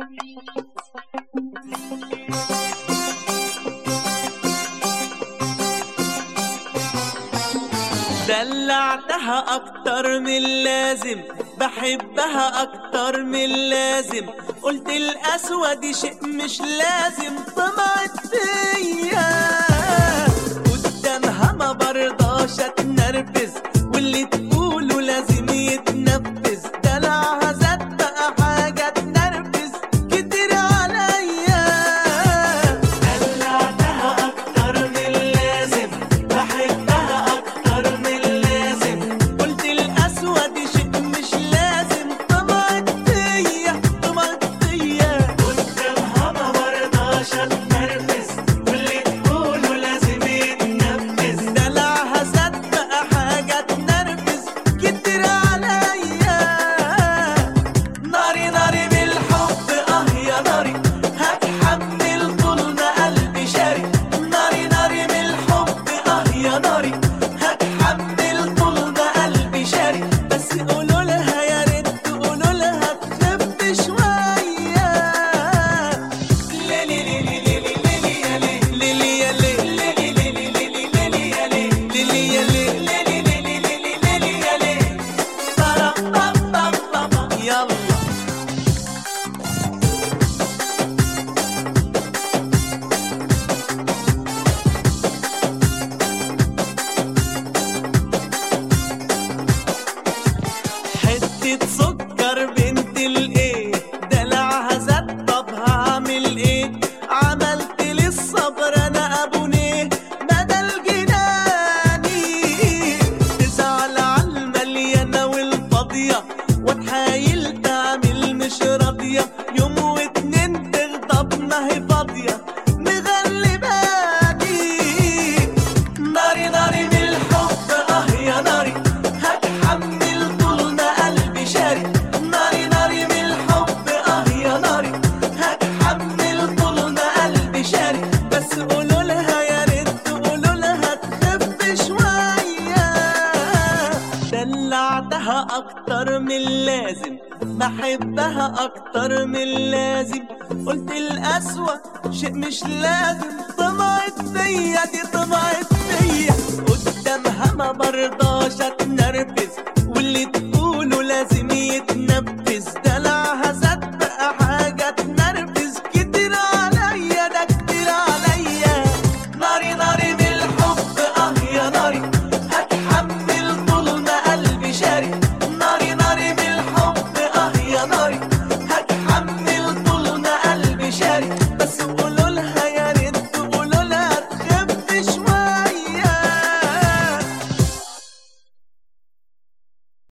دلعتها اكتر من اللازم، بحبها اكتر من اللازم، قلت القسوة دي شيء مش لازم، طمعت فيا قدامها ما برضاش اتنرفز، واللي تقوله لازم يتنفذ، دلعها زاد بقى حاجة تنرفز كتير عليا. دلعتها اكتر من اللازم، بحبها اكتر من اللازم، قلت القسوة دي شيء مش لازم، طمعت فيا طمعت فيا قدامها ما برضاش اتنرفز، واللي تقوله لازم يتنفذ، دلعها زاد بقى حاجة تنرفز كتير عليا. ناري ناري بالحب يا ناري، هتحمل طول ما قلبي شاري، ناري ناري بالحب يا ناري، هتحمل طول ما قلبي شاري، بس قولوا لها يا ريت تقولوا لها تخف شوية. ليلي ليلي ليلي ليلي يا ليلي يا ليلي ليلي ليلي ليلي يا ليلي يا ليلي ليلي ليلي يا ليلي طرب طب طب طب يلا. حتة سكر بنت الايه، دلعها زاد طب هعمل ايه، عملت لي الصبر انا ابونيه بدل جناني، تزعل عالمليانة والفاضية واتحايل تعمل مش راضية، يوم واتنين تغضب ما هي فاضية مغلباني. ناري ناري بالحب يا ناري، هتحمل طول ما قلبي شاري، ناري ناري بالحب يا ناري، هتحمل طول ما قلبي شاري، بس قولوا لها يا ريت تقولوا لها تخف شوية. دلعتها اكتر من اللازم، بحبها اكتر من اللازم، قلت القسوة شيء مش لازم، طمعت فيا دي طمعت فيا قدامها ما برضاش اتنرفز، واللي تقوله لازم يتنفذ،